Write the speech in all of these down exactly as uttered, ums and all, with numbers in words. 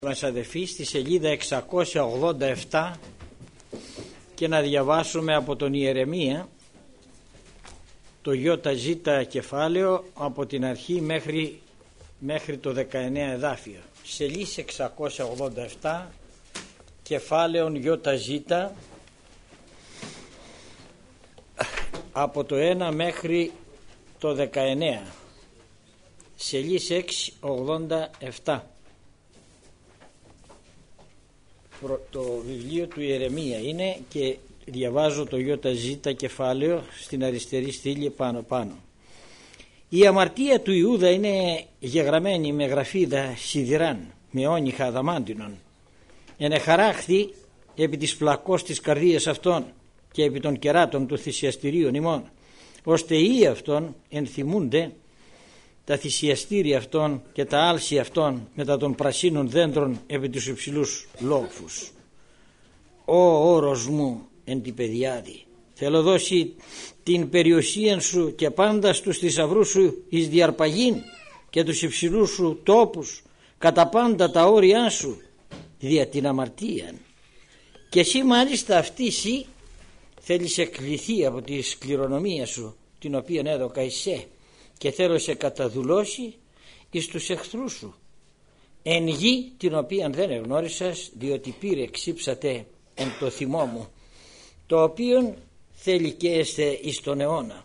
μας αδελφοί στη σελίδα εξακόσια ογδόντα επτά και να διαβάσουμε από τον Ιερεμία το ΙΖ κεφάλαιο από την αρχή μέχρι, μέχρι το δεκαεννέα εδάφιο. Σελίδα εξακόσια ογδόντα επτά κεφάλαιον ΙΖ από το ένα μέχρι το δεκαεννέα. Σελίδα εξακόσια ογδόντα επτά. Το βιβλίο του Ιερεμία είναι και διαβάζω το ΙΖ κεφάλαιο στην αριστερή στήλη πάνω πάνω. Η αμαρτία του Ιούδα είναι γεγραμμένη με γραφίδα σιδηράν, με όνυχα αδαμάντινον. Ενεχαράχθη επί της πλακός της καρδίας αυτών και επί των κεράτων του θυσιαστηρίων ημών, ώστε οι αυτών ενθυμούνται τα θυσιαστήρια αυτών και τα άλση αυτών μετά των πρασίνων δέντρων επί τους υψηλούς λόφους. Ω όρος μου εν τη παιδιάδη, θέλω δώσει την περιουσία σου και πάντα στους θησαυρούς σου εις διαρπαγήν και τους υψηλούς σου τόπους κατά πάντα τα όρια σου δια την αμαρτίαν. Και εσύ μάλιστα αυτή εσύ θέλεις εκκληθεί από τη σκληρονομία σου την οποία έδωκα εσέ, και θέλω σε καταδουλώσει εις τους εχθρούς σου εν γη την οποία δεν εγνώρισας, διότι πήρε ξύψατε εν το θυμό μου, το οποίον θέλει και έστε εις τον αιώνα.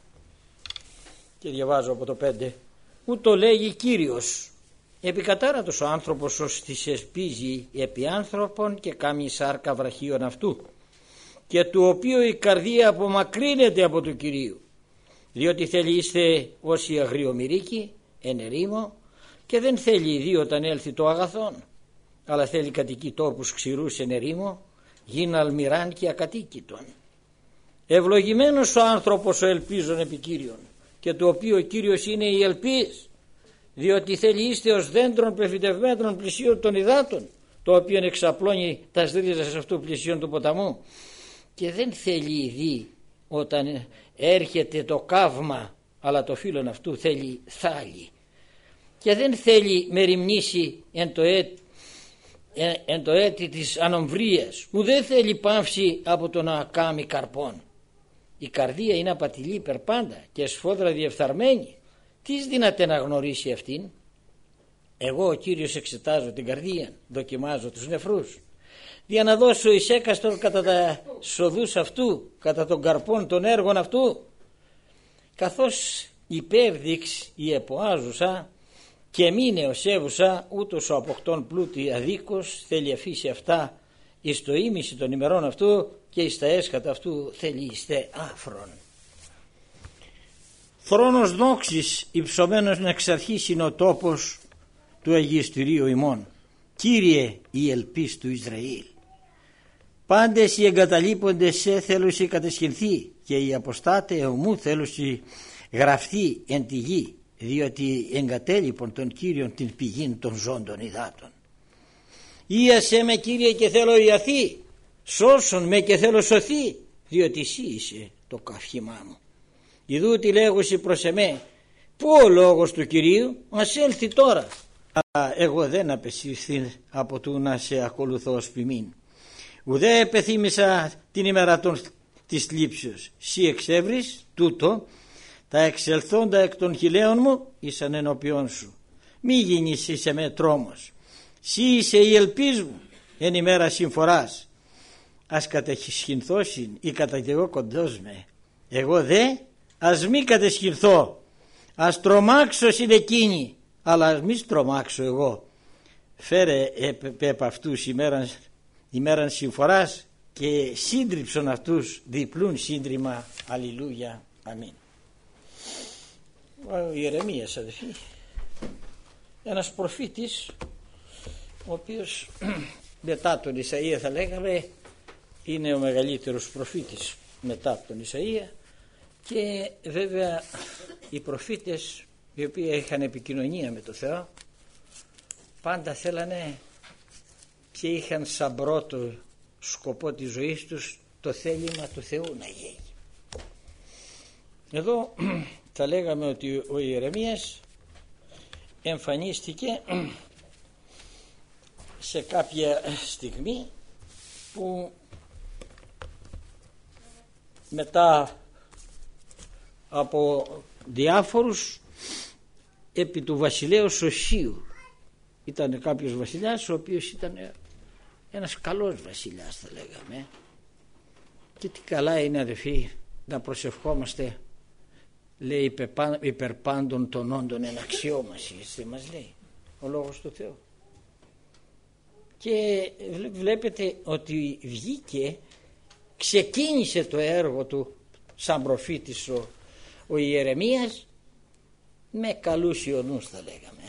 Και διαβάζω από το πέντε. Ούτω λέγει Κύριος, επικατάρατος ο άνθρωπος ως της εσπίζει επί άνθρωπον και κάμει σάρκα βραχίων αυτού, και του οποίου η καρδία απομακρύνεται από του Κυρίου, διότι θέλει είστε όσοι αγριομυρίκοι εν ερήμο, και δεν θέλει ιδί όταν έλθει το αγαθόν, αλλά θέλει κατοικεί τόπους ξηρούς εν ερήμο, γίν αλμυράν και ακατοίκητον. Ευλογημένος ο άνθρωπος ο ελπίζων επί Κύριον, και του οποίου ο Κύριος είναι η ελπίς, διότι θέλει είστε ως δέντρων πεφυτευμένων πλησίων των υδάτων, το οποίο εξαπλώνει τα ρίζας αυτού πλησίων του ποταμού, και δεν θέλει ιδί όταν έρχεται το καύμα, αλλά το φύλλον αυτού θέλει θάλη, και δεν θέλει μεριμνήσει εν το έτη, εν το έτη της ανομβρίας, που δεν θέλει παύση από το να κάμει καρπών. Η καρδία είναι απατηλή περπάντα και σφόδρα διεφθαρμένη. Τις δυνατέ να γνωρίσει αυτήν? Εγώ ο Κύριος εξετάζω την καρδία, δοκιμάζω τους νεφρούς, για να δώσω εις έκαστον κατά τα σοδούς αυτού, κατά των καρπών των έργων αυτού. Καθώς υπέρδειξ η εποάζουσα και μείνε ως έβουσα, ούτως ο αποκτών πλούτη αδίκως θέλει αφήσει αυτά εις το ήμιση των ημερών αυτού, και εις τα έσχατα αυτού θέλει ειστε άφρον. Θρόνος δόξης υψωμένος εξ αρχής είναι ο τόπος του αγιστηρίου ημών. Κύριε η ελπίς του Ισραήλ. Πάντες οι εγκαταλείποντες σε θέλουσι κατεσχυνθεί, και οι αποστάτε ομού θέλουσι γραφτεί εν τη γη, διότι εγκατέλειπον τον Κύριον την πηγήν των ζώντων υδάτων. Ήασέ με Κύριε και θέλω ιαθεί, σώσον με και θέλω σωθεί, διότι εσύ είσαι το καυχήμά μου. Ιδού τι λέγουσι προς εμέ, πού ο λόγος του Κυρίου? Ας έλθει τώρα. Αλλά εγώ δεν απεσύρθη από του να σε ακολουθώ ως ποιμήν. Ουδέ επεθύμησα την ημέρα των, της λήψεως. Σύ εξεύρεις τούτο, τα εξελθόντα εκ των χιλέων μου ήσαν ενώπιόν σου. Μη γίνεις σε με τρόμος. Σύ είσαι η ελπίς μου εν ημέρα συμφοράς. Ας κατεσχυνθώσιν ή καταγεγώ κοντός με. Εγώ δε ας μη κατεσχυνθώ. Ας τρομάξω συν εκείνη, αλλά ας μη τρομάξω εγώ. Φέρε επ' αυτούς ημέραν, ημέραν συμφοράς και σύντριψον αυτούς διπλούν σύντριμα. Αλληλούια. Αμήν. Ο Ιερεμίας, αδελφοί, ένας προφήτης, ο οποίος μετά τον Ισαΐα θα λέγαμε είναι ο μεγαλύτερος προφήτης μετά τον Ισαΐα, και βέβαια οι προφήτες οι οποίοι είχαν επικοινωνία με το Θεό πάντα θέλανε και είχαν σαν πρώτο σκοπό της ζωής τους το θέλημα του Θεού να γίνει. Εδώ θα λέγαμε ότι ο Ιερεμίας εμφανίστηκε σε κάποια στιγμή που μετά από διάφορους επί του βασιλέως Σωσίου, ήταν κάποιος βασιλιάς ο οποίος ήταν ένας καλός βασιλιάς θα λέγαμε, και τι καλά είναι αδελφοί να προσευχόμαστε, λέει, υπερπάντων των όντων εν αξιόμαση, δεν μας λέει ο λόγος του Θεού. Και βλέπετε ότι βγήκε, ξεκίνησε το έργο του σαν προφήτης ο, ο Ιερεμίας με καλούς ιονούς θα λέγαμε.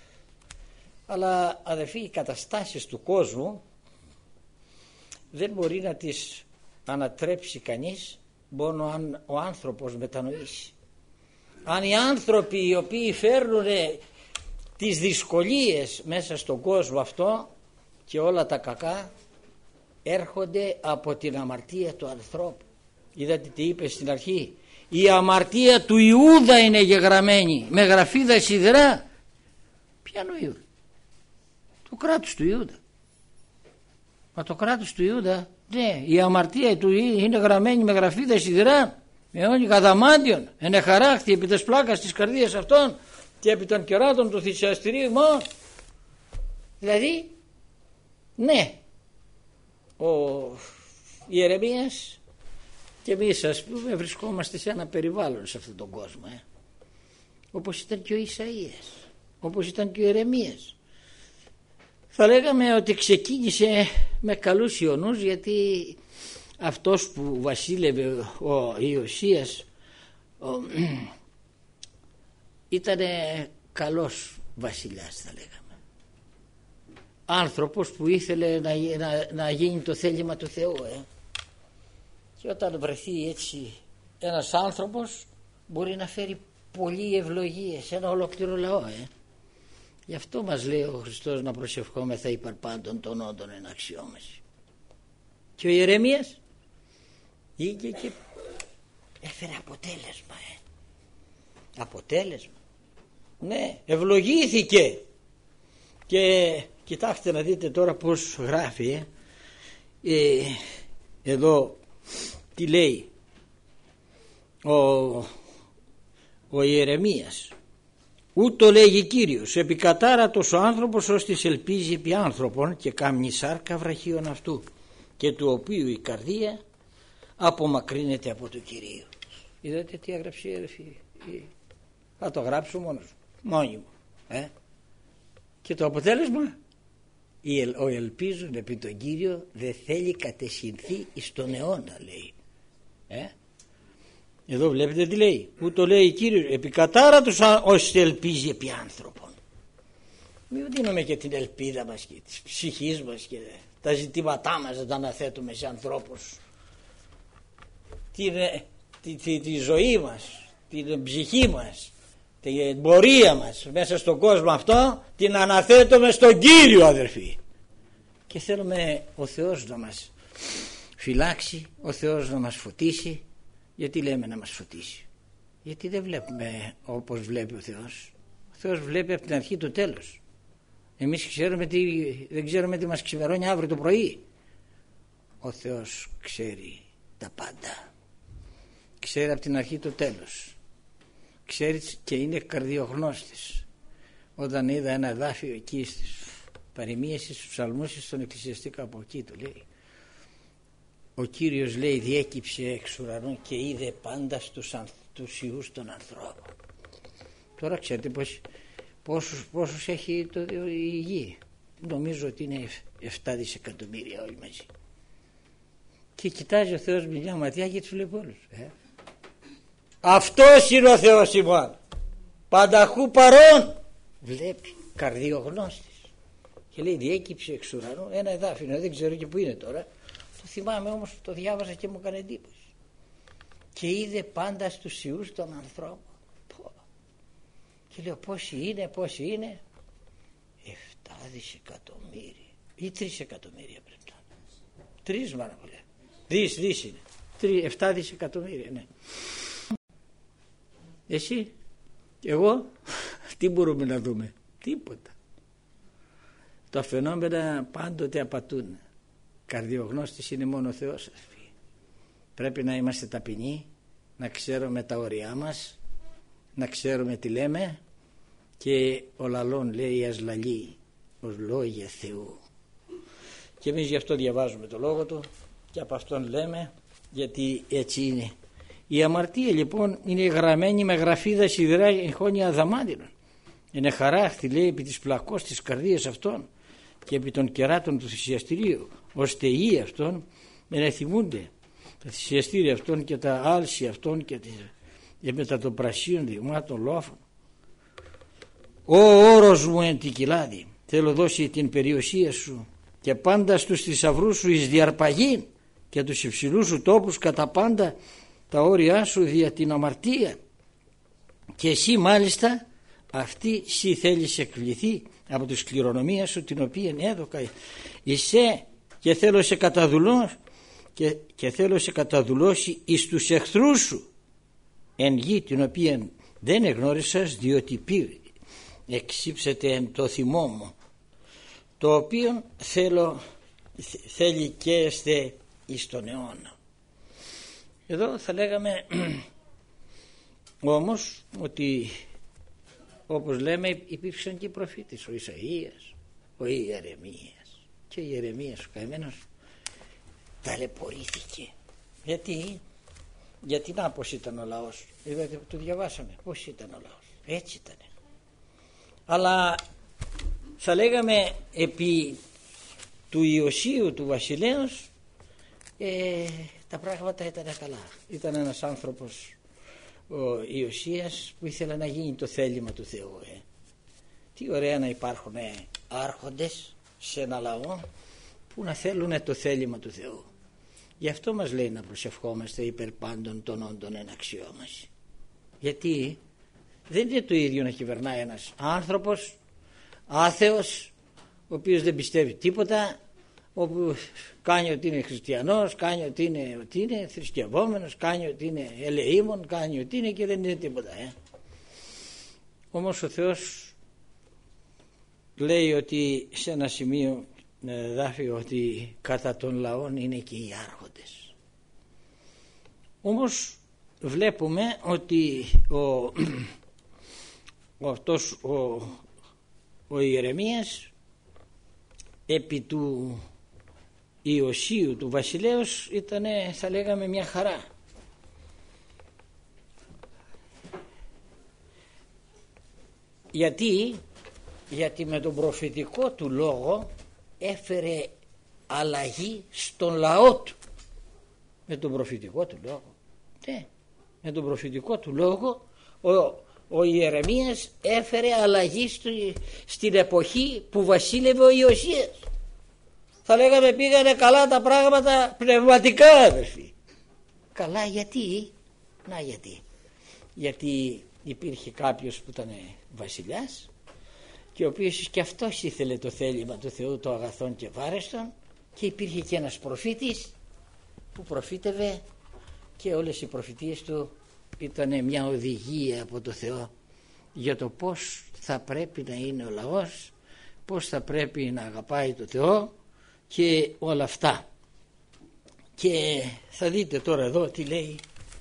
Αλλά αδελφοί, οι καταστάσεις του κόσμου δεν μπορεί να τις ανατρέψει κανείς μόνο αν ο άνθρωπος μετανοήσει. Αν οι άνθρωποι οι οποίοι φέρνουν τις δυσκολίες μέσα στον κόσμο αυτό και όλα τα κακά έρχονται από την αμαρτία του ανθρώπου. Είδατε τι είπε στην αρχή, η αμαρτία του Ιούδα είναι γεγραμμένη με γραφίδα σιδερά. Ποιανού Ιούδα? Του κράτους του Ιούδα. Μα το κράτος του Ιούδα, ναι, η αμαρτία του είναι γραμμένη με γραφίδα σιδερά, με όνει καδαμάντιον, ενε χαράχτη επί τες πλάκας της καρδίας αυτών και επί των κεράτων του θυσιαστηρίου ημών. Δηλαδή, ναι, ο Ιερεμίας και εμείς, ας πούμε, βρισκόμαστε σε ένα περιβάλλον σε αυτόν τον κόσμο, ε. όπως ήταν και ο Ισαΐας, όπως ήταν και ο Ιερεμίας. Θα λέγαμε ότι ξεκίνησε με καλούς ιονούς, γιατί αυτός που βασίλευε ο Ιωσίας ήταν καλός βασιλιάς θα λέγαμε, άνθρωπος που ήθελε να, να, να γίνει το θέλημα του Θεού, ε. Και όταν βρεθεί έτσι ένας άνθρωπος μπορεί να φέρει πολλή ευλογία σε ένα ολόκληρο λαό, ε. Γι' αυτό μας λέει ο Χριστός να προσευχόμεθα υπέρ πάντων των όντων εν αξιόμαση. Και ο Ιερεμίας είχε και έφερε αποτέλεσμα, ε. αποτέλεσμα ναι, ευλογήθηκε. Και κοιτάξτε να δείτε τώρα πως γράφει, ε. Ε, εδώ τι λέει ο, ο Ιερεμίας. Ούτω λέγει Κύριος, επικατάρατος ο άνθρωπος ώστις ελπίζει επί άνθρωπον και κάμνει σάρκα βραχίων αυτού, και του οποίου η καρδία απομακρύνεται από το Κυρίο. Είδατε τι έγραψε η αδελφή? Θα το γράψω μόνος μόνοι μου, ε? Και το αποτέλεσμα, ο ελπίζων επί τον Κύριο δεν θέλει κατεσυνθεί εις τον αιώνα, λέει, ε? Εδώ βλέπετε τι λέει. Ούτω λέει Κύριος, επικατάρατος ώστε ελπίζει επί άνθρωπων. Μην δίνουμε και την ελπίδα μας και της ψυχής μας και τα ζητήματά μας να τα αναθέτουμε σε ανθρώπους. Την, τη, τη, τη ζωή μας, την ψυχή μας, την πορεία μας μέσα στον κόσμο αυτό την αναθέτουμε στον Κύριο, αδερφοί. Και θέλουμε ο Θεός να μας φυλάξει, ο Θεός να μας φωτίσει. Γιατί λέμε να μας φωτίσει? Γιατί δεν βλέπουμε όπως βλέπει ο Θεός. Ο Θεός βλέπει από την αρχή το τέλος. Εμείς ξέρουμε τι, δεν ξέρουμε τι μας ξημερώνει αύριο το πρωί. Ο Θεός ξέρει τα πάντα. Ξέρει από την αρχή το τέλος. Ξέρει και είναι καρδιογνώστης. Όταν είδα ένα εδάφιο εκεί στις παροιμίες, στους ψαλμούς, στον εκκλησιαστήκα από εκεί το λέει. Ο Κύριος, λέει, διέκυψε εξ ουρανών και είδε πάντα στους, τους ιούς των ανθρώπων. Τώρα ξέρετε πως, πόσους, πόσους έχει το, η γη? Νομίζω ότι είναι επτά δισεκατομμύρια όλοι μαζί. Και κοιτάζει ο Θεός με μια ματιά και τους βλέπει όλους, ε? Αυτός είναι ο Θεός ημών, πανταχού παρών. Βλέπει, καρδιογνώστης. Και λέει διέκυψε εξ ουρανών, ένα εδάφιο, δεν ξέρω και που είναι τώρα. Το θυμάμαι όμως, το διάβασα και μου έκανε εντύπωση. Και είδε πάντα στους ιούς των ανθρώπων. Πω. Και λέω πόσοι είναι, πόσοι είναι? Εφτά δισεκατομμύρια ή τρεις εκατομμύρια πρέπει να είναι. Τρεις μάνα μου λέει. Δις, δις είναι. Τρι, εφτά δισεκατομμύρια, ναι. Εσύ, εγώ, τι μπορούμε να δούμε? Τίποτα. Τα φαινόμενα πάντοτε απατούν. Καρδιογνώστης είναι μόνο ο Θεός. Πρέπει να είμαστε ταπεινοί, να ξέρουμε τα όρια μας, να ξέρουμε τι λέμε, και ο λαλών λέει ας λαλεί ως λόγια Θεού. Και εμείς γι' αυτό διαβάζουμε το λόγο του και από αυτόν λέμε, γιατί έτσι είναι. Η αμαρτία λοιπόν είναι γραμμένη με γραφίδα σιδερά εγχώνια αδαμάντινων. Είναι χαράχτη, λέει, επί της πλακός της καρδίας αυτών και επί των κεράτων του θυσιαστηρίου, ώστε οι ιοί αυτών να θυμούνται τα θυσιαστήρια αυτών και τα άλση αυτών και, τις, και μετά των πρασίων δειγμάτων λόφων. Ο όρος μου εν τη κοιλάδη, θέλω δώσει την περιουσία σου και πάντα στους θησαυρούς σου εις διαρπαγήν και τους υψηλούς σου τόπους κατά πάντα τα όρια σου δια την αμαρτία. Και εσύ μάλιστα αυτή εσύ θέλεις εκπληθεί από τη σκληρονομία σου την οποία έδωκα εισέ, και θέλω σε καταδουλώσει και, και θέλω σε καταδουλώσει εις τους εχθρούς σου εν γη την οποία δεν εγνώρισας, διότι πήρε εξύψετε εν το θυμό μου, το οποίο θέλω, θέλει και εστε εις τον αιώνα. Εδώ θα λέγαμε όμως ότι, όπως λέμε, υπήρξαν και οι προφήτες, ο Ισαΐας, ο Ιερεμίας, και ο Ιερεμίας ο καημένος ταλαιπωρήθηκε. Γιατί γιατί να πως ήταν ο λαός, είδατε, το διαβάσαμε πως ήταν ο λαός, έτσι ήταν. Αλλά θα λέγαμε επί του Ιωσίου του βασιλέως ε, τα πράγματα ήταν καλά. Ήταν ένας άνθρωπος ο Ιωσίας που ήθελε να γίνει το θέλημα του Θεού. ε. Τι ωραία να υπάρχουν ε, άρχοντες σε ένα λαό που να θέλουν το θέλημα του Θεού. Γι' αυτό μας λέει να προσευχόμαστε υπέρ πάντων των όντων εν αξιόμαση. Γιατί δεν είναι το ίδιο να κυβερνάει ένας άνθρωπος άθεος, ο οποίος δεν πιστεύει τίποτα, όπου κάνει ότι είναι χριστιανός, κάνει ότι είναι, ότι είναι θρησκευόμενος, κάνει ότι είναι ελεήμων, κάνει ότι είναι και δεν είναι τίποτα. Ε. Όμως ο Θεός λέει ότι σε ένα σημείο δάφει ότι κατά των λαών είναι και οι άρχοντες. Όμως βλέπουμε ότι ο, ο, αυτός, ο, ο Ιερεμίας επί του Ιωσίου του βασιλέως ήταν, θα λέγαμε, μια χαρά. Γιατί, γιατί με τον προφητικό του λόγο έφερε αλλαγή στον λαό του. Με τον προφητικό του λόγο. Ναι, με τον προφητικό του λόγο ο, ο Ιερεμίας έφερε αλλαγή στη, στην εποχή που βασίλευε ο Ιωσίας. Θα λέγαμε πήγανε καλά τα πράγματα πνευματικά, αδερφοί. Καλά γιατί? Να γιατί. Γιατί υπήρχε κάποιος που ήταν βασιλιάς και ο οποίος και αυτός ήθελε το θέλημα του Θεού, το αγαθόν και βάρεστον, και υπήρχε και ένας προφήτης που προφήτευε και όλες οι προφητείες του ήταν μια οδηγία από το Θεό για το πώς θα πρέπει να είναι ο λαός, πώς θα πρέπει να αγαπάει το Θεό και όλα αυτά. Και θα δείτε τώρα εδώ τι λέει,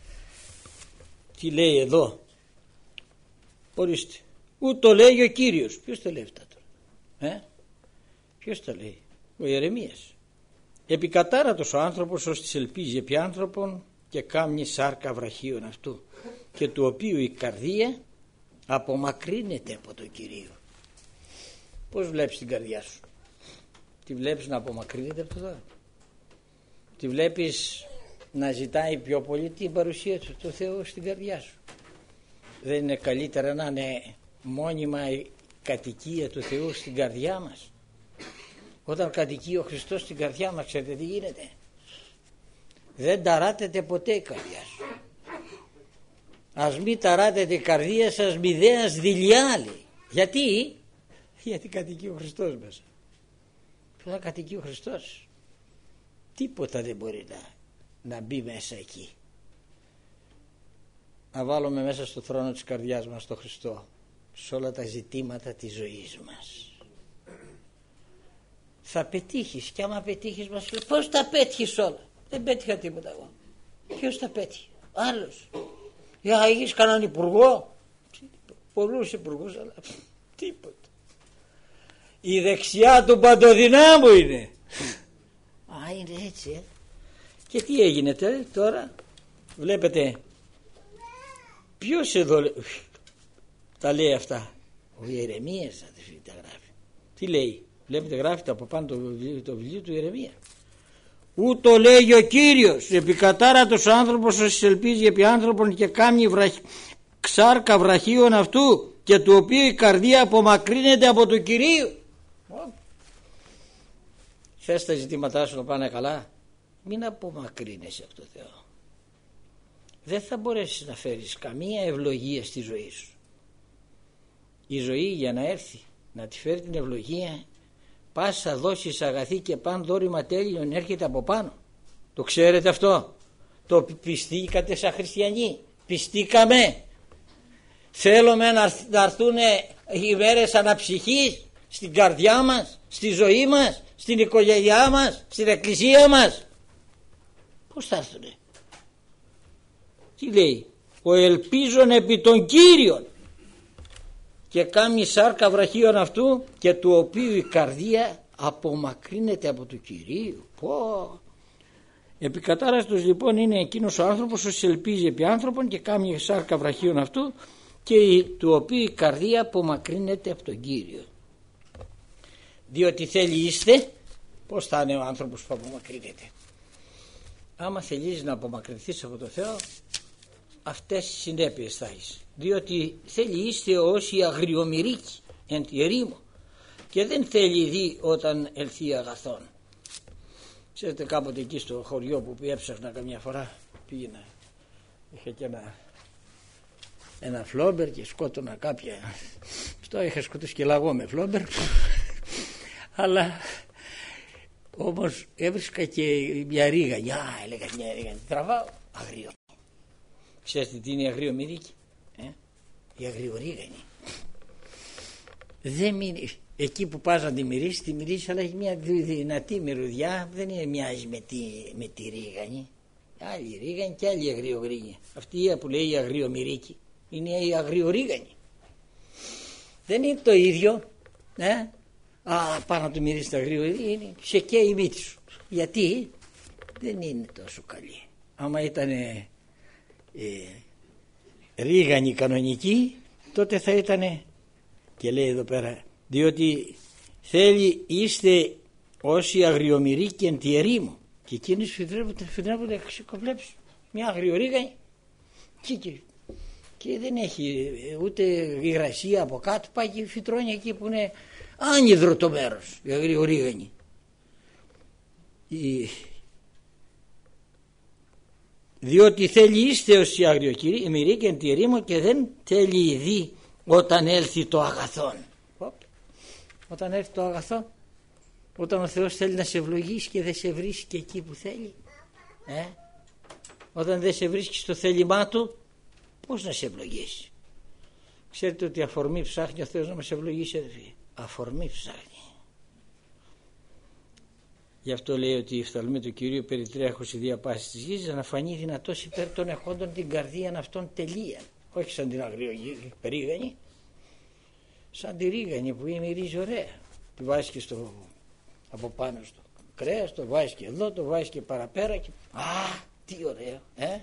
τι λέει εδώ. Ορίστε, ούτω λέει ο Κύριος. Ποιος το λέει αυτά τώρα? Ε? Ποιος το λέει? Ο Ιερεμίας. Επικατάρατος ο άνθρωπος ως της ελπίζει επί άνθρωπον και κάμνη σάρκα βραχίων αυτού, και του οποίου η καρδία απομακρύνεται από το Κυρίο. Πώς βλέπεις την καρδιά σου? Τη βλέπεις να απομακρύνεται από το Θεό? Τη βλέπεις να ζητάει πιο πολύ την παρουσία του το Θεού στην καρδιά σου? Δεν είναι καλύτερα να είναι μόνιμα η κατοικία του Θεού στην καρδιά μας? Όταν κατοικεί ο Χριστός στην καρδιά μας, ξέρετε τι γίνεται? Δεν ταράτεται ποτέ η καρδιά σου. Ας μη ταράτεται η καρδία σας μηδέας δειλιάλη. Γιατί? Γιατί κατοικεί ο Χριστός μέσα. Όταν κατοικεί ο Χριστός, τίποτα δεν μπορεί να, να μπει μέσα εκεί. Να βάλουμε μέσα στο θρόνο της καρδιάς μας τον Χριστό σε όλα τα ζητήματα της ζωής μας. θα πετύχεις, και άμα πετύχεις μας λέει πώς τα πέτυχες όλα? Δεν πέτυχα τίποτα εγώ. Ποιος τα πέτυχε? Άλλος. Για έχεις κανέναν υπουργό? Πολλούς υπουργούς, αλλά τίποτα. Η δεξιά του παντοδυνάμου είναι. Α, είναι έτσι, ε. Και τι έγινε τώρα? Βλέπετε, ποιος εδώ τα λέει αυτά? Ο Ιερεμίας, αδελφοί, τα γράφει. Τι λέει? Βλέπετε, γράφει από πάνω το βιβλίο, το βιβλίο του Ιερεμία. Ούτω λέγει ο Κύριος, επικατάρατος άνθρωπος όσοι ελπίζει επί άνθρωπον και κάμνει βραχ... ξάρκα βραχίων αυτού, και του οποίου η καρδία απομακρύνεται από του Κυρίου. Θες τα ζητήματά σου να πάνε καλά, μην απομακρύνεσαι από το Θεό. Δεν θα μπορέσεις να φέρεις καμία ευλογία στη ζωή σου. Η ζωή για να έρθει να τη φέρει την ευλογία, πάσα δώσεις αγαθή και παν δώρημα τέλειον έρχεται από πάνω. Το ξέρετε αυτό? Το πιστήκατε σαν χριστιανοί? Πιστήκαμε? Θέλουμε να έρθουν οι μέρες αναψυχής στην καρδιά μας, στη ζωή μας, στην οικογένειά μας, στην εκκλησία μας? Πώς θα έρθουνε? Τι λέει? Ο ελπίζων επί των Κύριων και κάμει σάρκα βραχίων αυτού, και του οποίου η καρδία απομακρύνεται από του Κυρίου. Πω! Επικατάραστος λοιπόν είναι εκείνος ο άνθρωπος όσοι ελπίζει επί άνθρωπον και κάμει σάρκα βραχίων αυτού, και του οποίου η καρδία απομακρύνεται από τον Κύριο. Διότι θέλει είστε, πώς θα είναι ο άνθρωπος που απομακρύνεται? Άμα θελείς να απομακρυνθείς από τον Θεό, αυτές τις συνέπειες θα έχεις. Διότι θέλει είστε όσοι αγριομυρίκοι εν τη ερήμο, και δεν θέλει δει όταν ελθεί αγαθόν. Ξέρετε, κάποτε εκεί στο χωριό που έψαχνα καμιά φορά, πήγαινα, είχα και ένα ένα φλόμπερ και σκότωνα κάποια. Αυτό είχα σκοτώσει και λαγό με φλόμπερ. Αλλά όμως έβρισκα και μια ρίγανη. Α, έλεγα μια ρίγανη. Τραβάω, αγρίο. Ξέρετε τι είναι η αγριομυρίκη? Ε? Η αγριορίγανη. Δεν μείνει. Εκεί που πας να τη μυρίσει, τη μυρίσει, αλλά έχει μια δυνατή μυρωδιά. Δεν είναι μοιάζει με τη, με τη ρίγανη. Άλλη ρίγανη και άλλη αγριογρίγανη. Αυτή η που λέει η αγριομυρίκη είναι η αγριορίγανη. Δεν είναι το ίδιο. Ε? Α, πάνω να του μυρίσει τα αγριορίγανη, είναι σε και η μύτη σου. Γιατί δεν είναι τόσο καλή. Άμα ήταν ε, ε, ρίγανη κανονική, τότε θα ήταν, και λέει εδώ πέρα, διότι θέλει είστε όσοι αγριομυρίκοι εν τη ερήμο, και εκείνους φυτρέπονται να ξεκοβλέψουν μια αγριορίγανη και, και, και δεν έχει ούτε υγρασία από κάτω, πάει και φυτρώνει εκεί που είναι άνυδρο το μέρος, η αγριορίγανη. Η... διότι θέλει είστε όσοι αγριομυρίκοι εν τη ερήμο, και δεν θέλει δει όταν έλθει το αγαθόν. Όταν έρθει το αγαθόν, όταν ο Θεός θέλει να σε ευλογήσει και δεν σε βρίσκει εκεί που θέλει, ε? όταν δεν σε βρίσκει στο θέλημά του, πώς να σε ευλογήσει? Ξέρετε ότι αφορμή ψάχνει ο Θεός να μας ευλογήσει, αδελφοί. Αφορμή ψάχνει. Γι' αυτό λέει ότι η φθαλμή του Κυρίου περιτρέχωση δια πάσης της γης, να φανεί δυνατός υπέρ των εχόντων την καρδίαν αυτών τελεία. Όχι σαν την αγριορίγανη, σαν τη ρίγανη που μυρίζει ωραία. Τη βάζεις και στο, από πάνω στο κρέας, το βάζεις και εδώ, το βάζεις και παραπέρα και... Α, τι ωραίο, ε!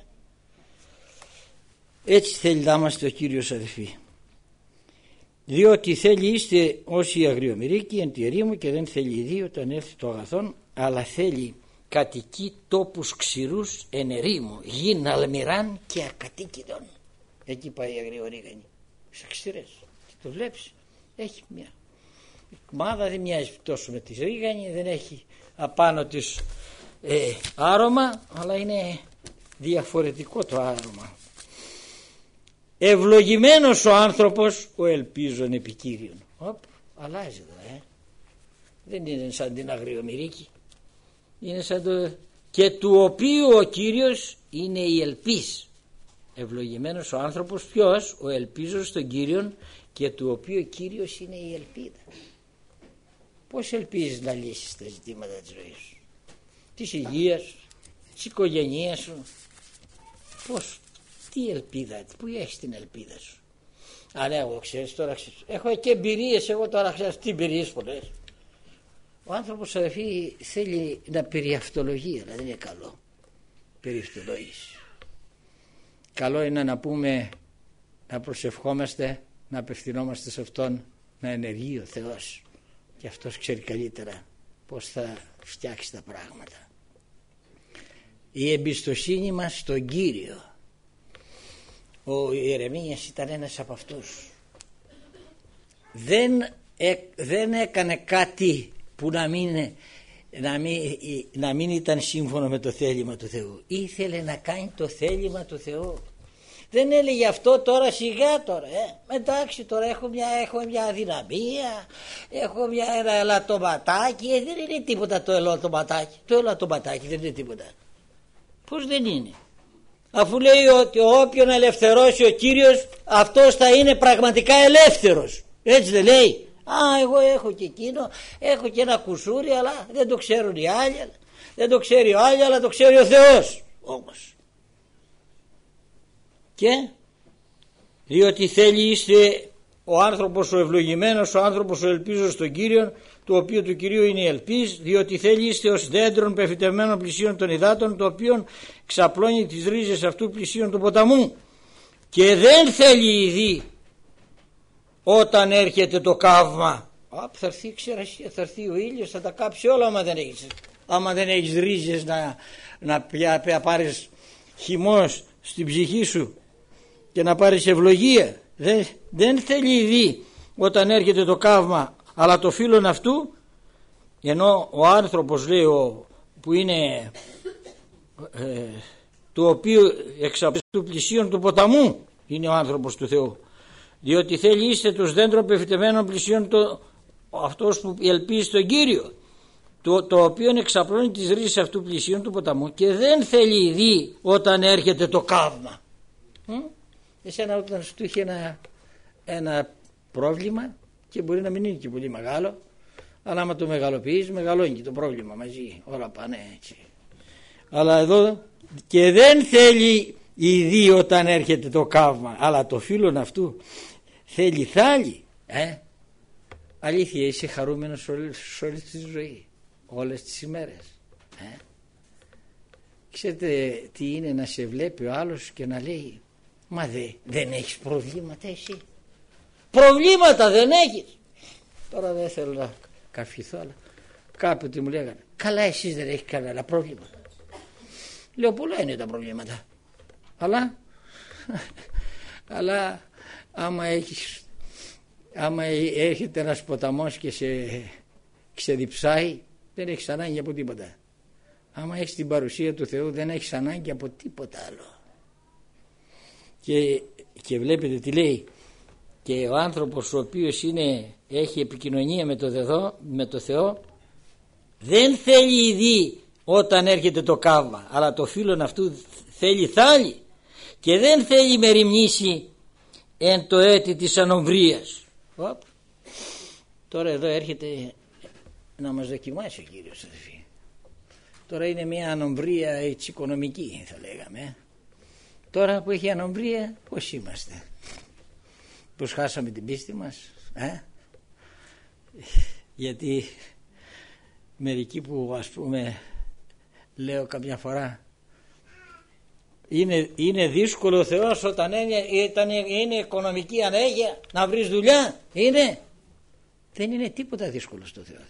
Έτσι θέλει να είμαστε ο Κύριος, αδελφοί. Διότι θέλει είστε όσοι αγριομυρίκοι εν τη ερήμο, και δεν θέλει δει όταν έρθει το αγαθόν, αλλά θέλει κατοικεί τόπους ξηρούς εν ερήμο, γην αλμυράν και ακατοίκητον. Εκεί πάει η αγριορίγανη, σε ξηρές. Το βλέπεις, έχει μια μάδα, δεν μοιάζει τόσο με τη ρίγανη, δεν έχει απάνω της ε, άρωμα, αλλά είναι διαφορετικό το άρωμα. Ευλογημένος ο άνθρωπος ο ελπίζων επί Κύριον. Οπ, αλλάζει εδώ, ε. δεν είναι σαν την αγριομυρίκη, είναι σαν το... και του οποίου ο Κύριος είναι η ελπίς. Ευλογημένος ο άνθρωπος, ποιος? Ο ελπίζος στον Κύριον, και του οποίου ο Κύριος είναι η ελπίδα. πώς ελπίζεις να λύσεις τα ζητήματα της ζωής σου, της υγείας σου, της οικογένειας σου? Πώς, τι ελπίδα, πού έχεις την ελπίδα σου? Α, ναι, εγώ ξέρεις τώρα, ξέρεις, έχω και εμπειρίες, εγώ τώρα ξέρεις τι εμπειρίες πολλές. Ο άνθρωπος, αδερφοί, θέλει να περιαυτολογεί, αλλά δεν είναι καλό περιαυτολογήσει. Καλό είναι να πούμε, να προσευχόμαστε, να απευθυνόμαστε σε Αυτόν, να ενεργεί ο Θεός, και Αυτός ξέρει καλύτερα πώς θα φτιάξει τα πράγματα. Η εμπιστοσύνη μας στον Κύριο. Ο Ιερεμίας ήταν ένας από αυτούς. Δεν, ε, δεν έκανε κάτι που να μην, να, μην, να μην ήταν σύμφωνο με το θέλημα του Θεού. Ήθελε να κάνει το θέλημα του Θεού. Δεν έλεγε αυτό τώρα, σιγά τώρα, ε. εντάξει τώρα έχω μια, έχω μια αδυναμία, έχω μια, ένα ελαττωματάκι, ε, δεν είναι τίποτα το ελαττωματάκι. Το ελαττωματάκι δεν είναι τίποτα. Πώς δεν είναι? Αφού λέει ότι όποιον ελευθερώσει ο Κύριος, αυτός θα είναι πραγματικά ελεύθερος. Έτσι δεν λέει? Α, εγώ έχω και εκείνο, έχω και ένα κουσούρι, αλλά δεν το ξέρουν οι άλλοι, δεν το ξέρει ο άλλοι, αλλά το ξέρει ο Θεός όμως. Και διότι θέλει, είστε ο άνθρωπος ο ευλογημένος, ο άνθρωπος ο ελπίζος στον Κύριο, το οποίο του Κυρίου είναι η ελπίς, διότι θέλει, είστε ως δέντρων πεφυτευμένων πλησίων των υδάτων, το οποίο ξαπλώνει τις ρίζες αυτού πλησίων του ποταμού, και δεν θέλει ειδή όταν έρχεται το καύμα. Α, θα έρθει η ξερασία, θα έρθει ο ήλιος, θα τα κάψει όλα άμα δεν έχεις, άμα δεν έχεις ρίζες να, να πια, πια πάρεις χυμός στην ψυχή σου και να πάρεις ευλογία. Δεν, δεν θέλει ειδή όταν έρχεται το καύμα, αλλά το φύλλον αυτού, ενώ ο άνθρωπος, λέει, ο, που είναι ε, του οποίου εξαπλήσει του πλησίον του ποταμού, είναι ο άνθρωπος του Θεού, διότι θέλει, είστε τους δέντρων πεφυτευμένων πλησίων, το, αυτός που ελπίζει στον Κύριο, το, το οποίο εξαπλώνει τις ρίζες αυτού πλησίων του ποταμού, και δεν θέλει ειδή όταν έρχεται το καύμα. Μ? Εσένα όταν σου είχε ένα, ένα πρόβλημα, και μπορεί να μην είναι και πολύ μεγάλο, αλλά άμα το μεγαλοποιείς, μεγαλώνει και το πρόβλημα μαζί, όλα πάνε έτσι. Αλλά εδώ, και δεν θέλει ειδή όταν έρχεται το καύμα, αλλά το φύλλον αυτού θέλει θάλη. Ε? Αλήθεια, είσαι χαρούμενος σε όλη τη ζωή, όλες τις ημέρες? Ε? Ξέρετε τι είναι να σε βλέπει ο άλλος και να λέει, μα δε, δεν έχεις προβλήματα εσύ? Προβλήματα δεν έχεις? Τώρα δεν θέλω να καυκηθώ, αλλά κάποτε μου λέγανε, καλά εσείς δεν έχεις κανένα πρόβλημα? Λέω, πολλά είναι τα προβλήματα, αλλά αλλά άμα έχεις, άμα έρχεται ένας ποταμός και σε ξεδιψάει, δεν έχεις ανάγκη από τίποτα. Άμα έχεις την παρουσία του Θεού, δεν έχεις ανάγκη από τίποτα άλλο. Και, και βλέπετε τι λέει, και ο άνθρωπος ο οποίος είναι, έχει επικοινωνία με το, Θεό, με το Θεό, δεν θέλει ειδή όταν έρχεται το καύμα, αλλά το φύλλον αυτού θέλει θάλη, και δεν θέλει μεριμνήσει εν το έτη της ανομβρίας. Οπ. Τώρα εδώ έρχεται να μας δοκιμάσει ο Κύριος, αδελφοί. Τώρα είναι μια ανομβρία έτσι οικονομική, θα λέγαμε. Τώρα που έχει ανομβρία, πώς είμαστε? Πώς χάσαμε την πίστη μας? Ε? Γιατί μερικοί που, ας πούμε, λέω καμιά φορά, είναι, είναι δύσκολο ο Θεός όταν είναι, ήταν, είναι οικονομική ανέγεια να βρεις δουλειά? Είναι? Δεν είναι τίποτα δύσκολο στο Θεό.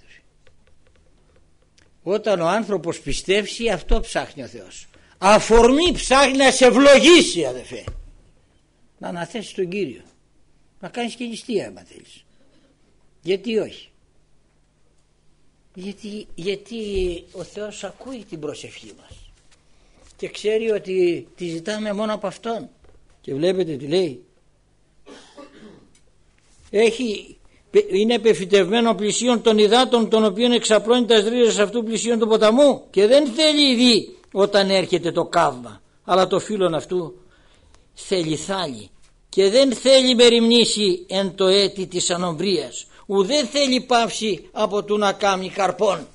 Όταν ο άνθρωπος πιστεύσει, αυτό ψάχνει ο Θεός. Αφορμή ψάχνει να σε ευλογήσει, αδελφέ, να αναθέσεις τον Κύριο, να κάνεις και νηστεία άμα θέλεις. Γιατί όχι? Γιατί, γιατί ο Θεός ακούει την προσευχή μας και ξέρει ότι τη ζητάμε μόνο από Αυτόν. Και βλέπετε τι λέει, έχει, είναι πεφυτευμένο πλησίον των υδάτων, των οποίων εξαπλώνει τα ρίζες αυτού πλησίον του ποταμού, και δεν θέλει ειδή όταν έρχεται το καύμα, αλλά το φύλλον αυτού θέλει θάλη, και δεν θέλει μεριμνήσει εν το έτη της ανομβρίας, ουδέ θέλει πάυση από του να κάνει καρπών.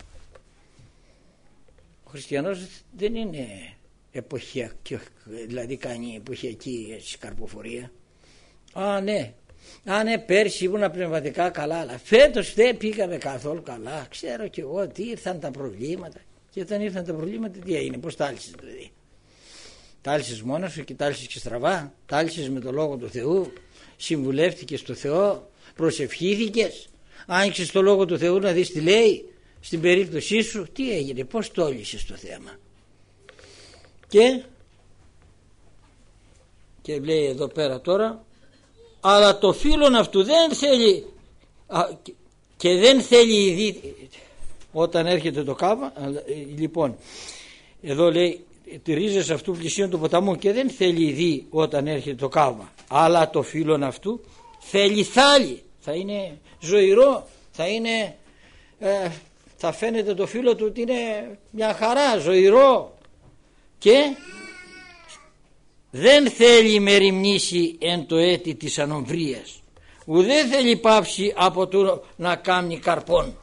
Ο χριστιανός δεν είναι εποχιακή, δηλαδή κάνει εποχιακή καρποφορία. Α ναι, α ναι, πέρσι ήμουν πνευματικά καλά, αλλά φέτος δεν πήγαμε καθόλου καλά. Ξέρω κι εγώ τι ήρθαν τα προβλήματα. Και όταν ήρθαν τα προβλήματα τι έγινε, πώς τα άλυσες δηλαδή? Τα άλυσες μόνος σου και τα άλυσες και στραβά? Τα άλυσες με το Λόγο του Θεού? Συμβουλεύτηκες στο Θεό? Προσευχήθηκες? Άνοιξες το Λόγο του Θεού να δεις τι λέει στην περίπτωσή σου? Τι έγινε, πώς το άλυσες το θέμα? Και και λέει εδώ πέρα τώρα, αλλά το φίλον αυτού δεν θέλει α, και, και δεν θέλει ήδη όταν έρχεται το κάβα. Λοιπόν, εδώ λέει τη ρίζες αυτού πλησίον του ποταμού και δεν θέλει ήδη όταν έρχεται το κάβα, αλλά το φίλον αυτού θέλει θάλη, θα είναι ζωηρό, θα είναι ε, θα φαίνεται το φύλλο του ότι είναι μια χαρά, ζωηρό, και δεν θέλει μεριμνήσει εν το έτη της ανομβρίας, ουδέ θέλει πάψει από το να κάνει καρπών.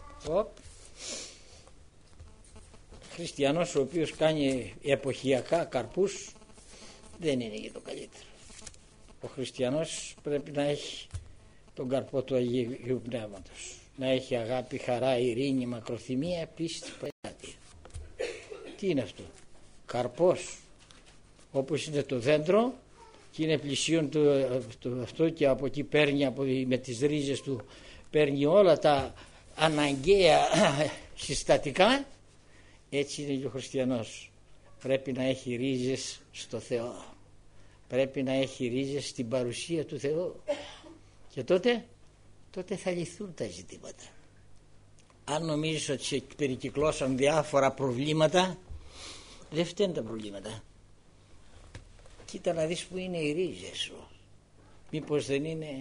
Χριστιανός ο οποίος κάνει εποχιακά καρπούς δεν είναι για το καλύτερο. Ο χριστιανός πρέπει να έχει τον καρπό του Αγίου Πνεύματος, να έχει αγάπη, χαρά, ειρήνη, μακροθυμία, πίστη, παλιά. Τι είναι αυτό? Καρπός. Όπως είναι το δέντρο και είναι πλησίον του, του αυτό, και από εκεί παίρνει, από, με τις ρίζες του παίρνει όλα τα αναγκαία συστατικά. Έτσι είναι και ο χριστιανός. Πρέπει να έχει ρίζες στο Θεό, πρέπει να έχει ρίζες στην παρουσία του Θεού, και τότε τότε θα λυθούν τα ζητήματα. Αν νομίζεις ότι σε περικυκλώσαν διάφορα προβλήματα, δεν φταίνουν τα προβλήματα. Κοίτα να δεις που είναι οι ρίζες σου. Μήπως δεν είναι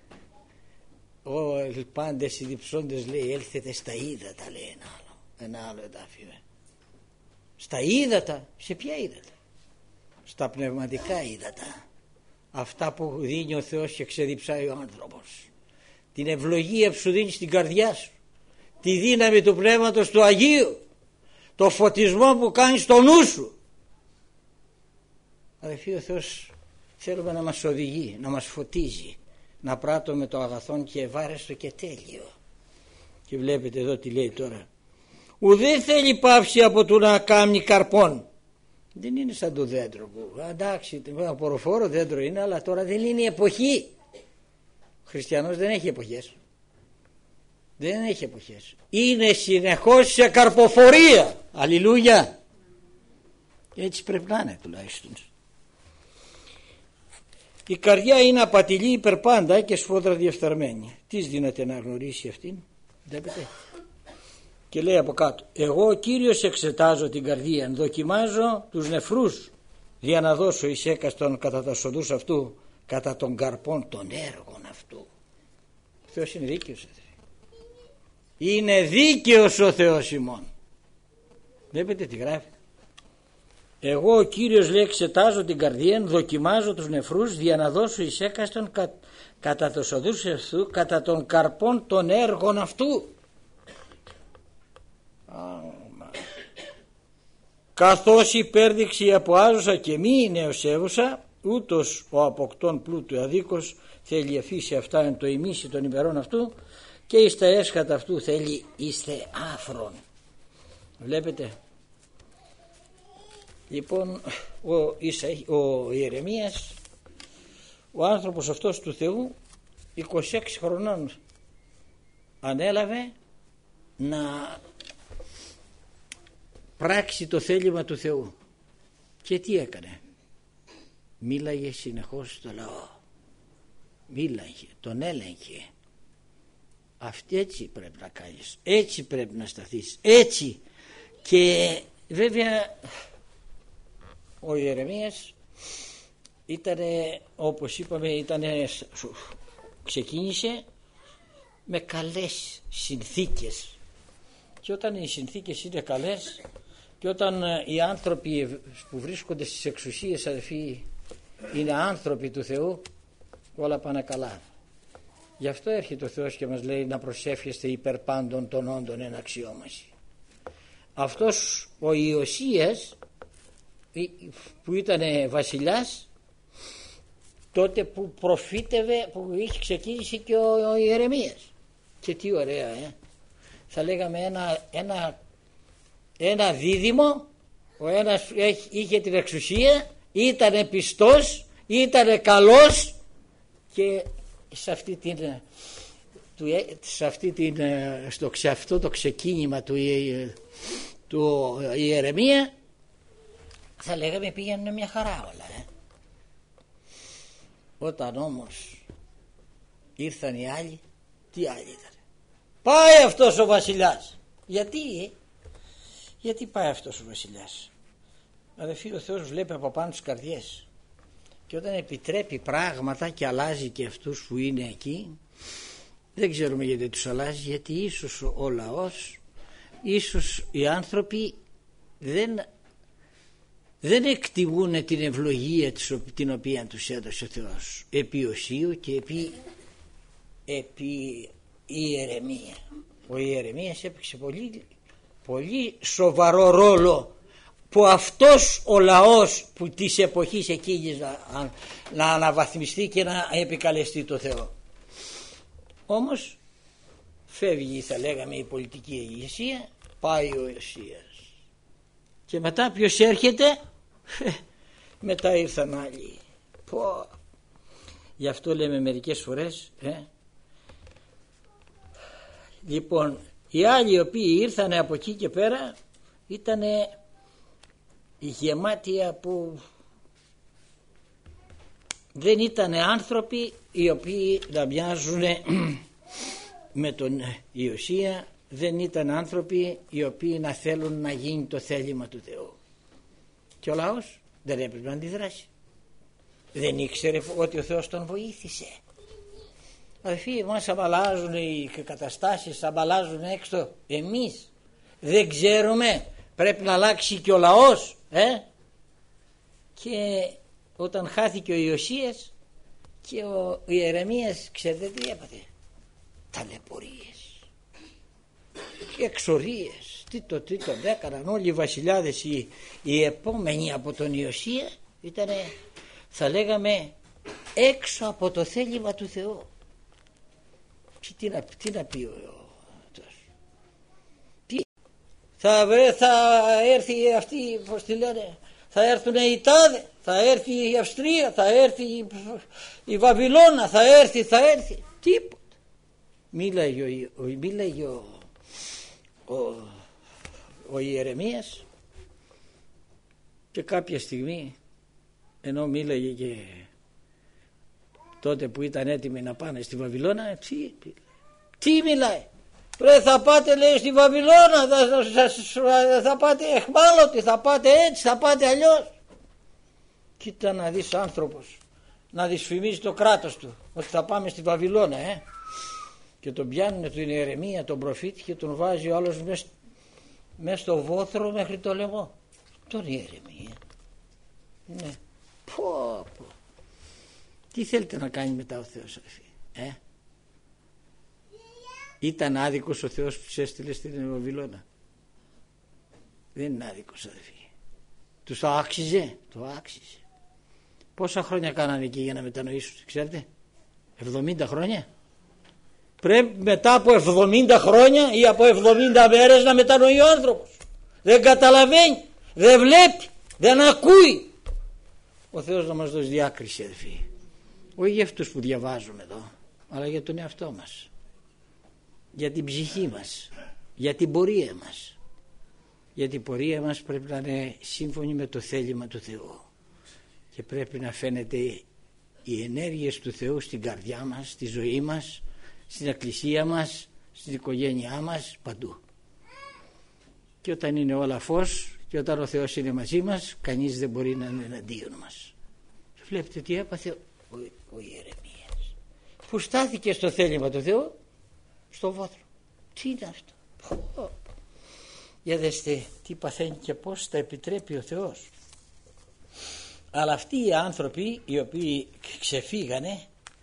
ο ελπάντες οι διψώντες, λέει, έλθετε στα ύδατα, λέει ένα άλλο, ένα άλλο εδάφιο. Στα ύδατα? Σε ποια ύδατα? Στα πνευματικά ύδατα, αυτά που δίνει ο Θεός και ξεδιψάει ο άνθρωπος. Την ευλογία που σου δίνει στην καρδιά σου, τη δύναμη του Πνεύματος του Αγίου, το φωτισμό που κάνει στο νου σου. Αδελφοί, ο Θεός θέλουμε να μας οδηγεί, να μας φωτίζει, να πράττουμε το αγαθόν και ευάρεστο και τέλειο. Και βλέπετε εδώ τι λέει τώρα, ουδέ θέλει πάυση από το να κάνει καρπών. Δεν είναι σαν το δέντρο που, εντάξει, απορροφόρο δέντρο είναι, αλλά τώρα δεν είναι η εποχή. Ο χριστιανός δεν έχει εποχές, δεν έχει εποχές, είναι συνεχώς σε καρποφορία. Αλληλούια. Έτσι πρέπει να είναι τουλάχιστον. Η καρδιά είναι απατηλή υπερπάντα και σφόδρα διεφθαρμένη. Τις δύναται να γνωρίσει αυτήν? Βλέπετε. Και λέει από κάτω, εγώ ο Κύριος εξετάζω την καρδία, δοκιμάζω τους νεφρούς, για να δώσω εις έκαστον κατά τα σοδούς αυτού, κατά των καρπών των έργων αυτού. Ο Θεός είναι δίκαιος. Είναι δίκαιος ο Θεός ημών. Βλέπετε τι γράφει. Εγώ ο Κύριος, λέει, εξετάζω την καρδία, δοκιμάζω τους νεφρούς, για να δώσω εις έκαστον κα, κατά το σοδούς αυτού, κατά των καρπών των έργων αυτού. Καθώς υπέρδειξη από άζωσα και μη νεοσέβουσα, ούτως ο αποκτών πλούτου αδίκος θέλει αφήσει αυτά εν το ημίσι των ημερών αυτού, και εις τα έσχατα αυτού θέλει είστε άφρον. Βλέπετε. Λοιπόν, ο, Ισα, ο Ιερεμίας, ο άνθρωπος αυτός του Θεού, είκοσι έξι χρονών ανέλαβε να πράξει το θέλημα του Θεού. Και τι έκανε? Μίλαγε συνεχώς στο λαό, μίλαγε, τον έλεγχε. Αυτή έτσι πρέπει να κάνεις, έτσι πρέπει να σταθείς, έτσι. Και βέβαια ο Ιερεμίας ήτανε, όπως είπαμε, ήτανε, ξεκίνησε με καλές συνθήκες, και όταν οι συνθήκες είναι καλές και όταν οι άνθρωποι που βρίσκονται στις εξουσίες, αδελφοί, είναι άνθρωποι του Θεού, όλα πάνε καλά. Γι' αυτό έρχεται ο Θεός και μας λέει να προσεύχεστε υπέρ πάντων των όντων εν αξιόμαση. Αυτός ο Ιωσίας που ήταν βασιλιάς τότε που προφήτευε, που είχε ξεκίνησε και ο, ο Ιερεμίας, και τι ωραία, ε? θα λέγαμε ένα, ένα, ένα δίδυμο. Ο ένας είχε την εξουσία, ήταν πιστός, ήταν καλός, και σε αυτή την, σε αυτή την, στο, σε αυτό το ξεκίνημα του, του Ιερεμία θα λέγαμε πήγαινε μια χαρά όλα, ε. Όταν όμως ήρθαν οι άλλοι, τι άλλοι ήταν? Πάει αυτός ο βασιλιάς. Γιατί ε? Γιατί πάει αυτός ο βασιλιάς? Αδελφοί, ο Θεός βλέπει από πάνω τις καρδιές, και όταν επιτρέπει πράγματα και αλλάζει και αυτούς που είναι εκεί, δεν ξέρουμε γιατί τους αλλάζει, γιατί ίσως ο λαός, ίσως οι άνθρωποι δεν, δεν εκτιμούν την ευλογία την οποία τους έδωσε ο Θεός επί Οσίου και επί, επί Ιερεμία. Ο Ιερεμίας έπαιξε πολύ, πολύ σοβαρό ρόλο, που αυτός ο λαός που της εποχής εκείνης να, να αναβαθμιστεί και να επικαλεστεί το Θεό. Όμως φεύγει, θα λέγαμε, η πολιτική ηγεσία, πάει ο Ιωσίας, και μετά ποιος έρχεται? Μετά ήρθαν άλλοι. Πω. Γι' αυτό λέμε μερικές φορές, ε? λοιπόν, οι άλλοι οι οποίοι ήρθαν από εκεί και πέρα ήταν γεμάτοι από, δεν ήταν άνθρωποι οι οποίοι να μοιάζουν με τον Ιωσία, δεν ήταν άνθρωποι οι οποίοι να θέλουν να γίνει το θέλημα του Θεού, και ο λαός δεν έπρεπε να αντιδράσει, δεν ήξερε ότι ο Θεός τον βοήθησε. Αδελφοί, μας αμπαλάζουν οι καταστάσεις, αμπαλάζουν έξω, εμείς δεν ξέρουμε, πρέπει να αλλάξει και ο λαός, ε? Και όταν χάθηκε ο Ιωσίας και ο Ιερεμίας, ξέρετε τι έπαθε? Ταλαιπωρίες και εξορίες, τι το τι το έκαναν όλοι οι βασιλιάδες, οι, οι επόμενοι από τον Ιωσία ήταν, θα λέγαμε, έξω από το θέλημα του Θεού. Και τι να, τι να πει ο τι, θα, θα έρθει αυτή, πώς τη λένε, θα έρθουν οι τάδε, θα έρθει η Αυστρία, θα έρθει η, η Βαβυλώνα, θα έρθει, θα έρθει, τίποτα. Μίλαγε ο, μίλαγε ο, ο, ο Ιερεμίας, και κάποια στιγμή, ενώ μίλαγε και τότε που ήταν έτοιμοι να πάνε στη Βαβυλώνα, τι, τι μιλάει? Ρε, θα πάτε, λέει, στη Βαβυλώνα, θα, θα, θα, θα πάτε εχμάλωτοι, θα πάτε έτσι, θα πάτε αλλιώς. Κοίτα να δεις άνθρωπος να δυσφημίζει το κράτος του ότι θα πάμε στη Βαβυλώνα, ε. Και τον πιάνουν την Ιερεμία, τον προφήτη, και τον βάζει ο άλλος μέσα μες στο βόθρο μέχρι το λαιμό. Τον Ιερεμία, ναι. Πω, πω. Τι θέλετε να κάνει μετά ο Θεός, ε? Ήταν άδικος ο Θεός που τους έστειλε στην Βαβυλώνα? Δεν είναι άδικος, αδελφοί. Τους το άξιζε? Το άξιζε. Πόσα χρόνια κάνανε εκεί για να μετανοήσουν, ξέρετε? εβδομήντα χρόνια. Πρέπει μετά από εβδομήντα χρόνια ή από εβδομήντα μέρες να μετανοεί ο άνθρωπος. Δεν καταλαβαίνει, δεν βλέπει, δεν ακούει. Ο Θεός να μας δώσει διάκριση, αδελφοί. Όχι για αυτούς που διαβάζουμε εδώ, αλλά για τον εαυτό μας, για την ψυχή μας, για την πορεία μας. Γιατί η πορεία μας πρέπει να είναι σύμφωνη με το θέλημα του Θεού, και πρέπει να φαίνεται οι ενέργειες του Θεού στην καρδιά μας, στη ζωή μας, στην εκκλησία μας, στην οικογένειά μας, παντού. Και όταν είναι όλα φως και όταν ο Θεός είναι μαζί μας, κανείς δεν μπορεί να είναι εναντίον μας. Και βλέπετε τι έπαθε ο, ο Ιερεμίας, που στάθηκε στο θέλημα του Θεού, στο βόθρο. Τι είναι αυτό? Για δέστε τι παθαίνει και πώς τα επιτρέπει ο Θεός. Αλλά αυτοί οι άνθρωποι οι οποίοι ξεφύγανε,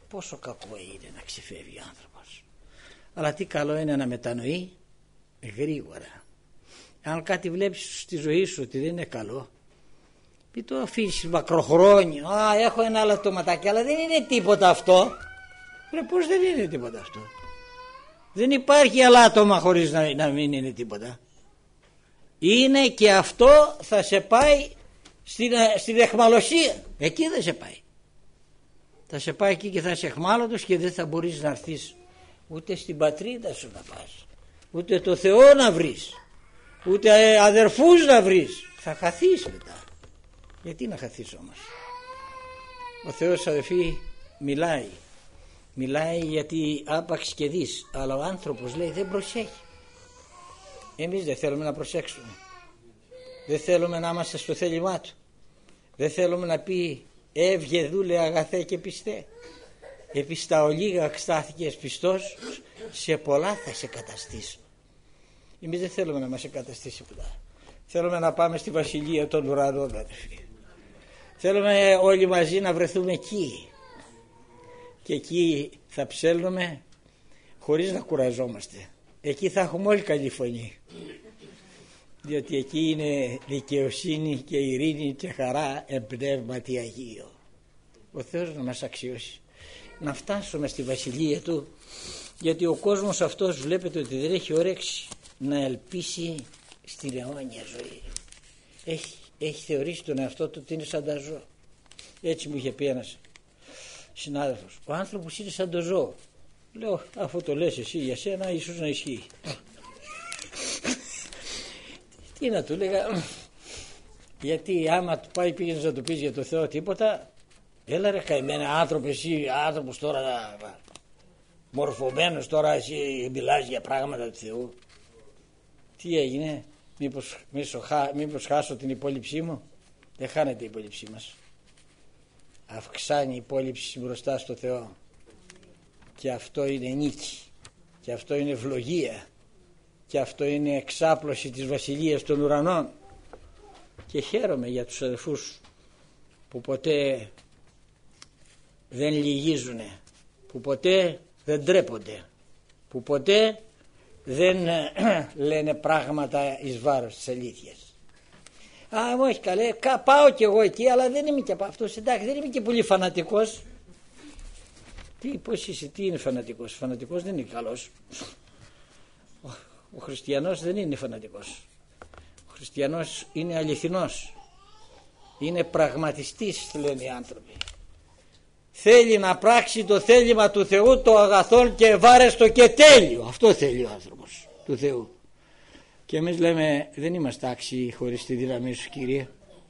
πόσο κακό είναι να ξεφεύγει ο άνθρωπος. Αλλά τι καλό είναι να μετανοεί γρήγορα. Αν κάτι βλέπεις στη ζωή σου ότι δεν είναι καλό, μην το αφήσεις μακροχρόνιο. Α, έχω ένα άλλο τοματάκι, αλλά δεν είναι τίποτα αυτό. Ρε, πώς δεν είναι τίποτα αυτό? Δεν υπάρχει αλάτωμα χωρίς να, να μην είναι τίποτα. Είναι και αυτό θα σε πάει στην, στην αιχμαλωσία. Εκεί δεν σε πάει. Θα σε πάει εκεί και θα είσαι αιχμάλωτος και δεν θα μπορείς να έρθεις ούτε στην πατρίδα σου να πας, ούτε το Θεό να βρεις, ούτε αδερφούς να βρεις. Θα χαθείς μετά. Γιατί να χαθείς όμως? Ο Θεός, αδερφοί, μιλάει. Μιλάει γιατί άπαξ και δεις, αλλά ο άνθρωπος, λέει, δεν προσέχει. Εμείς δεν θέλουμε να προσέξουμε. Δεν θέλουμε να είμαστε στο θέλημά του. Δεν θέλουμε να πει έβγε δούλε αγαθέ και πιστέ. Επί στα ολίγα στάθηκες πιστός, σε πολλά θα σε καταστήσω. Εμείς δεν θέλουμε να μας εγκαταστήσει ποτέ. Θέλουμε να πάμε στη βασιλεία των ουρανών, αδερφοί. Θέλουμε όλοι μαζί να βρεθούμε εκεί. Και εκεί θα ψέλνουμε χωρίς να κουραζόμαστε. Εκεί θα έχουμε όλοι καλή φωνή. Διότι εκεί είναι δικαιοσύνη και ειρήνη και χαρά εν πνεύματι Αγίο. Ο Θεός να μας αξιώσει να φτάσουμε στη βασιλεία του, γιατί ο κόσμος αυτός βλέπετε ότι δεν έχει όρεξη να ελπίσει στην αιώνια ζωή. Έχει, έχει θεωρήσει τον εαυτό του ότι είναι σαν τα ζώα. Έτσι μου είχε πει ένας συνάδελφος, ο άνθρωπος είναι σαν το ζώο. Λέω, αφού το λες εσύ για σένα, ίσως να ισχύει. Τι να του λέγα, γιατί άμα του πάει πήγαινες να του πεις για το Θεό τίποτα, έλα ρε καημένα άνθρωπο, εσύ άνθρωπος τώρα μορφωμένος, τώρα εσύ μιλάς για πράγματα του Θεού. Τι έγινε, μήπως, μήπως χάσω την υπόλοιψή μου? Δεν χάνεται η υπόλοιψή μας. Αυξάνει η υπόλοιψη μπροστά στο Θεό. Και αυτό είναι νίκη. Και αυτό είναι ευλογία. Και αυτό είναι εξάπλωση της βασιλείας των ουρανών. Και χαίρομαι για τους αδελφούς που ποτέ δεν λυγίζουνε, που ποτέ δεν ντρέπονται, που ποτέ δεν λένε πράγματα εις βάρος της αλήθειας. Α, μου όχι καλέ, πάω κι εγώ εκεί, αλλά δεν είμαι και από αυτός, εντάξει, δεν είμαι και πολύ φανατικός. Τι, πώς είσαι, τι είναι φανατικός? Φανατικός δεν είναι καλός. Ο, ο χριστιανός δεν είναι φανατικός. Ο χριστιανός είναι αληθινός. Είναι πραγματιστής, λένε οι άνθρωποι. Θέλει να πράξει το θέλημα του Θεού, το αγαθόν και ευάρεστο και τέλειο. Αυτό θέλει ο άνθρωπος του Θεού. Και εμείς λέμε δεν είμαστε άξιοι χωρίς τη δύναμή σου, Κύριε.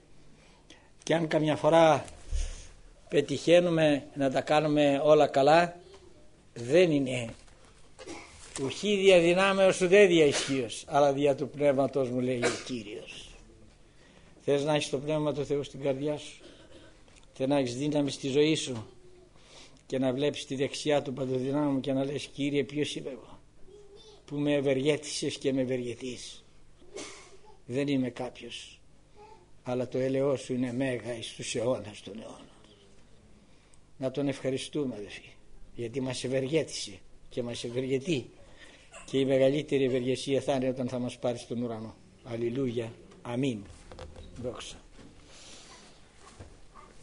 Και αν καμιά φορά πετυχαίνουμε να τα κάνουμε όλα καλά, δεν είναι ουχή δια δυνάμεως σου δε δια ισχύος, αλλά δια του πνεύματος μου, λέει ο Κύριος. Θες να έχεις το πνεύμα του Θεού στην καρδιά σου? Θες να έχεις δύναμη στη ζωή σου και να βλέπεις τη δεξιά του παντοδυνάμου και να λες, Κύριε, ποιος είμαι εγώ που με ευεργέτησες και με ευεργετείς? Δεν είμαι κάποιος, αλλά το έλεος σου είναι μέγα εις τους αιώνας των αιώνων. Να τον ευχαριστούμε, αδελφοί, γιατί μας ευεργέτησε και μας ευεργετεί, και η μεγαλύτερη ευεργεσία θα είναι όταν θα μας πάρει στον ουρανό. Αλληλούια, αμήν, δόξα.